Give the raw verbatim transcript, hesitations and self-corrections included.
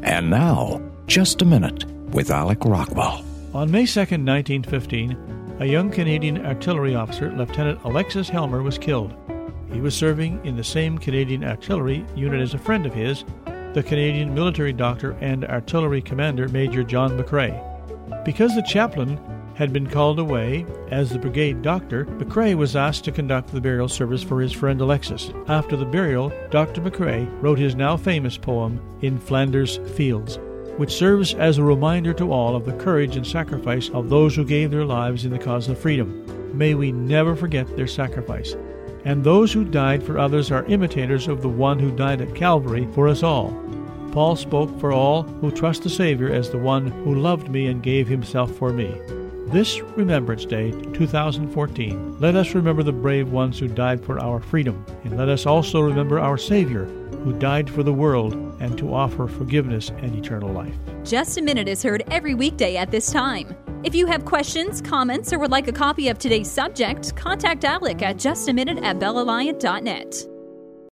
And now, Just a Minute with Alec Rockwell. On May second, nineteen fifteen, a young Canadian artillery officer, Lieutenant Alexis Helmer, was killed. He was serving in the same Canadian artillery unit as a friend of his, the Canadian military doctor and artillery commander, Major John McCrae. Because the chaplain had been called away as the brigade doctor, McCrae was asked to conduct the burial service for his friend Alexis. After the burial, Doctor McCrae wrote his now famous poem, In Flanders Fields, which serves as a reminder to all of the courage and sacrifice of those who gave their lives in the cause of freedom. May we never forget their sacrifice. And those who died for others are imitators of the one who died at Calvary for us all. Paul spoke for all who trust the Savior as the one who loved me and gave himself for me. This Remembrance Day, two thousand fourteen, let us remember the brave ones who died for our freedom, and let us also remember our Savior, who died for the world and to offer forgiveness and eternal life. Just a Minute is heard every weekday at this time. If you have questions, comments, or would like a copy of today's subject, contact Alec at just a minute at belle alliant dot net.